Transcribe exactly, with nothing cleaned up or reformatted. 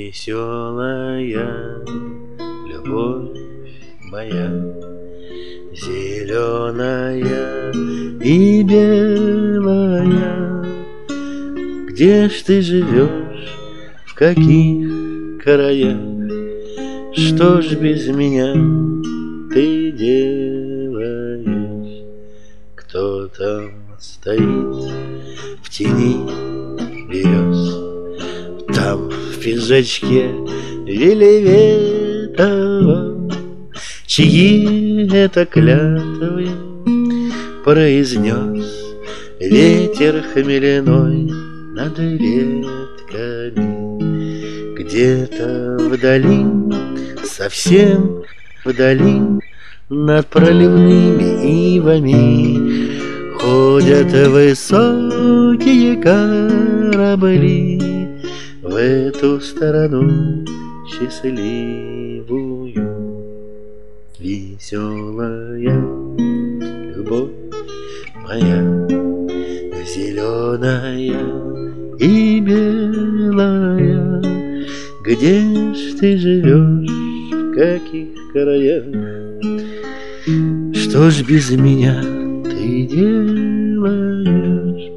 Веселая любовь моя, зеленая и белая, где ж ты живешь, в каких краях? Что ж без меня ты делаешь? Кто там стоит в тени берез? Там в пиджачке вельветовом, чьи это клятвы произнес ветер хмеляной над ветками? Где-то вдали, совсем вдали, над проливными ивами ходят высокие корабли в эту сторону счастливую. Веселая любовь моя, зеленая и белая, где ж ты живешь, в каких краях? Что ж без меня ты делаешь?